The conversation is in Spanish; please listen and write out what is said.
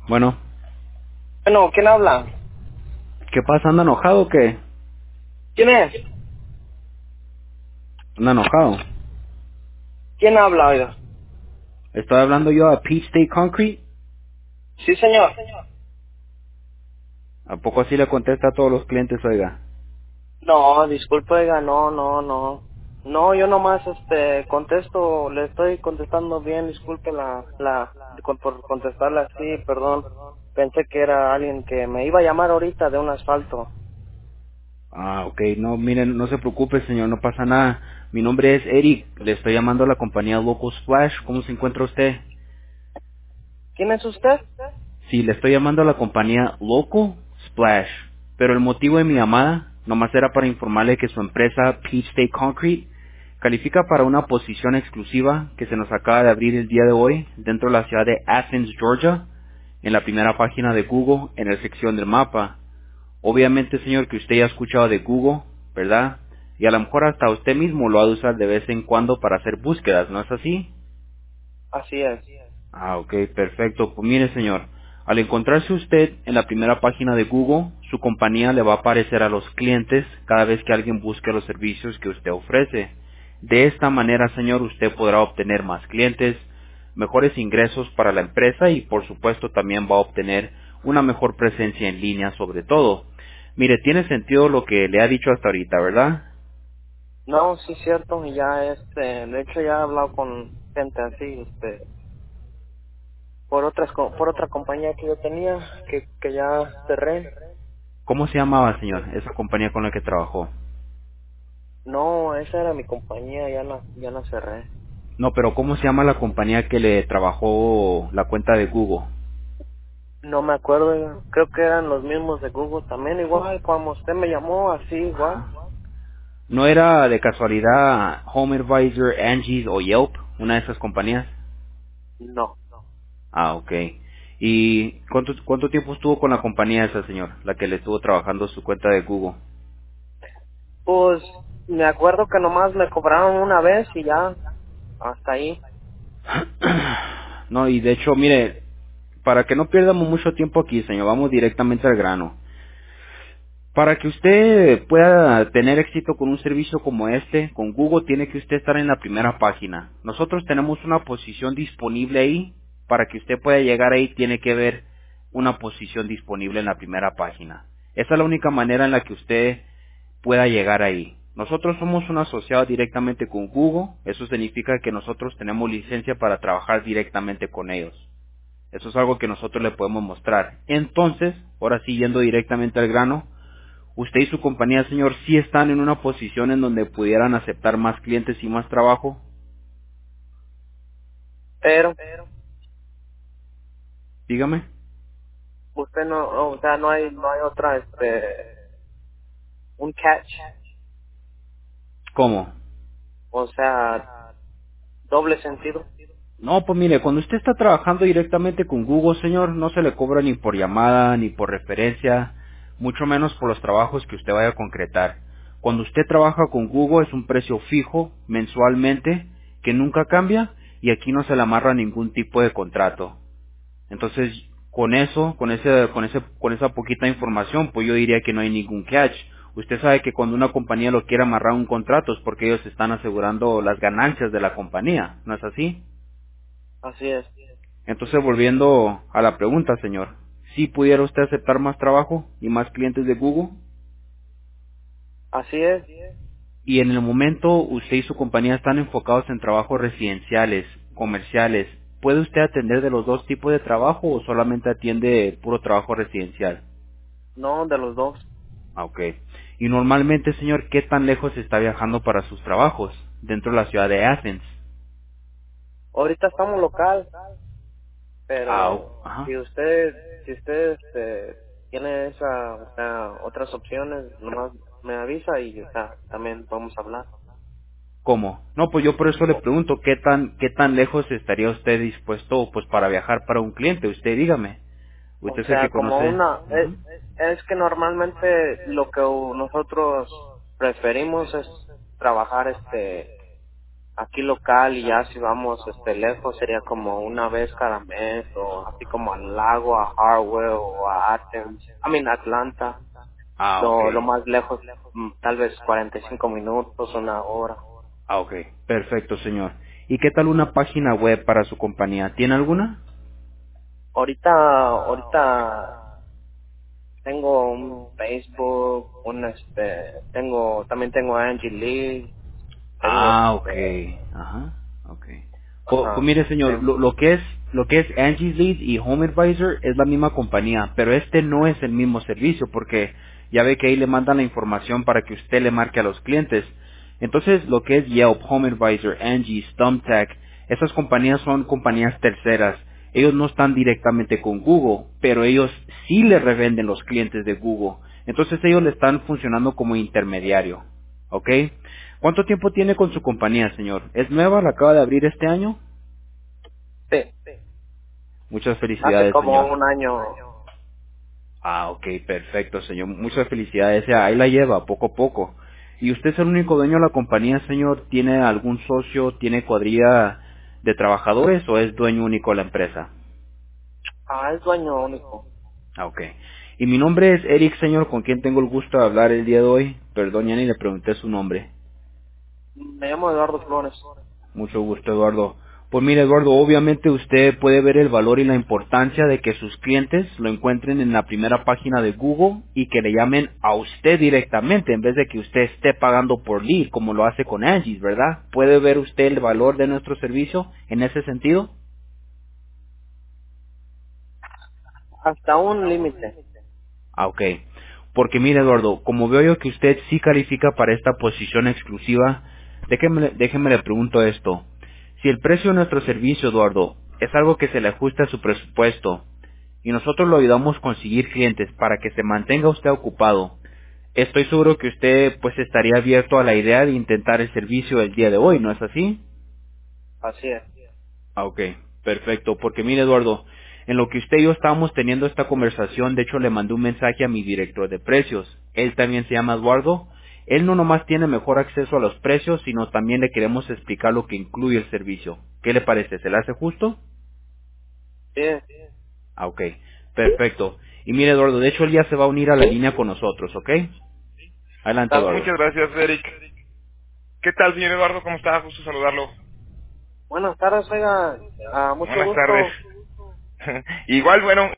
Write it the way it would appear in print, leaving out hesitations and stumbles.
Bueno, Bueno, ¿quién habla? ¿qué pasa? ¿Anda enojado o qué? ¿Quién es? ¿Anda enojado? ¿Quién habla, oiga? Estoy hablando yo a Peach State Concrete. Sí, señor. ¿A poco así le contesta a todos los clientes, oiga? No, disculpe, oiga, no. No, yo nomás, contesto, le estoy contestando bien, disculpe por contestarle así, perdón. Pensé que era alguien que me iba a llamar ahorita de un asfalto. Ah, ok. No, miren, no se preocupe, señor, no pasa nada. Mi nombre es Eric. Le estoy llamando a la compañía Local Splash. ¿Cómo se encuentra usted? ¿Quién es usted? Sí, le estoy llamando a la compañía Local Splash. Pero el motivo de mi llamada nomás era para informarle que su empresa Peach State Concrete califica para una posición exclusiva que se nos acaba de abrir el día de hoy dentro de la ciudad de Athens, Georgia, en la primera página de Google, en la sección del mapa. Obviamente, señor, que usted ya ha escuchado de Google, ¿verdad? Y a lo mejor hasta usted mismo lo ha de usar de vez en cuando para hacer búsquedas, ¿no es así? Así es. Ah, ok, perfecto. Pues mire, señor, al encontrarse usted en la primera página de Google, su compañía le va a aparecer a los clientes cada vez que alguien busque los servicios que usted ofrece. De esta manera, señor, usted podrá obtener más clientes, mejores ingresos para la empresa y, por supuesto, también va a obtener una mejor presencia en línea sobre todo. Mire, tiene sentido lo que le ha dicho hasta ahorita, ¿verdad? No, sí, cierto, y ya, de hecho ya he hablado con gente así, por otra compañía que yo tenía, que ya cerré. ¿Cómo se llamaba, señor, esa compañía con la que trabajó? No, esa era mi compañía, ya la cerré. No, pero ¿cómo se llama la compañía que le trabajó la cuenta de Google? No me acuerdo, creo que eran los mismos de Google también, igual, como usted me llamó, así, igual. ¿No era de casualidad Home Advisor, Angie's o Yelp, una de esas compañías? No. Ah, ok. ¿Y cuánto tiempo estuvo con la compañía esa, señor? La que le estuvo trabajando su cuenta de Google. Pues, me acuerdo que nomás me cobraron una vez y ya, hasta ahí. No, y de hecho, mire, para que no pierdamos mucho tiempo aquí, señor, vamos directamente al grano. Para que usted pueda tener éxito con un servicio como este, con Google tiene que usted estar en la primera página. Nosotros tenemos una posición disponible ahí. Para que usted pueda llegar ahí tiene que ver una posición disponible en la primera página. Esa es la única manera en la que usted pueda llegar ahí. Nosotros somos un asociado directamente con Google. Eso significa que nosotros tenemos licencia para trabajar directamente con ellos. Eso es algo que nosotros le podemos mostrar. Entonces, ahora sí yendo directamente al grano, usted y su compañía, señor, sí están en una posición en donde pudieran aceptar más clientes y más trabajo. Pero, Dígame. usted o sea, no hay otra, un catch, ¿Cómo? o sea, doble sentido. No, pues mire, cuando usted está trabajando directamente con Google, señor, no se le cobra ni por llamada, ni por referencia, mucho menos por los trabajos que usted vaya a concretar. Cuando usted trabaja con Google es un precio fijo, mensualmente, que nunca cambia, y aquí no se le amarra ningún tipo de contrato. Entonces, con eso, con esa poquita información, pues yo diría que no hay ningún catch. Usted sabe que cuando una compañía lo quiere amarrar a un contrato es porque ellos están asegurando las ganancias de la compañía, ¿no es así? Así es. Entonces, volviendo a la pregunta, señor, ¿sí pudiera usted aceptar más trabajo y más clientes de Google? Así es. Y en el momento usted y su compañía están enfocados en trabajos residenciales, comerciales. ¿Puede usted atender de los dos tipos de trabajo o solamente atiende puro trabajo residencial? No, de los dos. Ah, ok. Y normalmente, señor, ¿qué tan lejos está viajando para sus trabajos dentro de la ciudad de Athens? Ahorita estamos local, pero Ajá. si usted tiene o sea, otras opciones, nomás me avisa y o sea, también podemos hablar. ¿Cómo? No, pues yo por eso le pregunto, qué tan lejos estaría usted dispuesto, pues, para viajar para un cliente? Usted dígame. O Usted es el sea, que como conoce. Ujú. es que normalmente lo que nosotros preferimos es trabajar aquí local y ya si vamos lejos sería como una vez cada mes o así como al lago, a Harwell o a Athens, Atlanta. Ah, ok. Lo más lejos, tal vez 45 minutos, una hora. Ah, ok. Perfecto, señor. ¿Y qué tal una página web para su compañía? ¿Tiene alguna? Ahorita tengo un Facebook, también tengo Angie Lee, tengo Ah, ok. Ajá. Ok. Pues ajá, mire, señor, lo que es Angie's Lead y Home Advisor es la misma compañía, pero este no es el mismo servicio porque ya ve que ahí le mandan la información para que usted le marque a los clientes. Entonces, lo que es Yelp, Home Advisor, Angie, Thumbtack, esas compañías son compañías terceras. Ellos no están directamente con Google, pero ellos sí le revenden los clientes de Google. Entonces ellos le están funcionando como intermediario. ¿Ok? ¿Cuánto tiempo tiene con su compañía, señor? ¿Es nueva? ¿La acaba de abrir este año? sí, Muchas hace felicidades, como señor. un año. Ah, ok, perfecto, señor. Muchas felicidades. Ya, ahí la lleva, poco a poco. ¿Y usted es el único dueño de la compañía, señor? ¿Tiene algún socio? ¿Tiene cuadrilla de trabajadores o es dueño único de la empresa? Es dueño único. Ah, ok. Y mi nombre es Eric, señor, con quien tengo el gusto de hablar el día de hoy. Perdón, ya ni le pregunté su nombre. Me llamo Eduardo Flores. Mucho gusto, Eduardo. Pues mire, Eduardo, obviamente usted puede ver el valor y la importancia de que sus clientes lo encuentren en la primera página de Google y que le llamen a usted directamente en vez de que usted esté pagando por lead como lo hace con Angie's, ¿verdad? ¿Puede ver usted el valor de nuestro servicio en ese sentido? Hasta un límite. Ah, ok. Porque mire, Eduardo, como veo yo que usted sí califica para esta posición exclusiva, déjeme le pregunto esto. Si el precio de nuestro servicio, Eduardo, es algo que se le ajusta a su presupuesto y nosotros lo ayudamos a conseguir clientes para que se mantenga usted ocupado, estoy seguro que usted pues estaría abierto a la idea de intentar el servicio el día de hoy, ¿no es así? Así es. Ah, ok, perfecto. Porque mire, Eduardo, en lo que usted y yo estábamos teniendo esta conversación, de hecho le mandé un mensaje a mi director de precios. Él también se llama Eduardo. Él no nomás tiene mejor acceso a los precios, sino también le queremos explicar lo que incluye el servicio. ¿Qué le parece? ¿Se le hace justo? Sí. Ah, ok, perfecto. Y mire, Eduardo, de hecho él ya se va a unir a la línea con nosotros, ¿ok? Adelante, Está bien. Eduardo. Muchas gracias, Eric. ¿Qué tal, señor Eduardo? ¿Cómo está? Gusto saludarlo. Buenas tardes, oiga. Mucho Buenas tardes. gusto. Igual, bueno,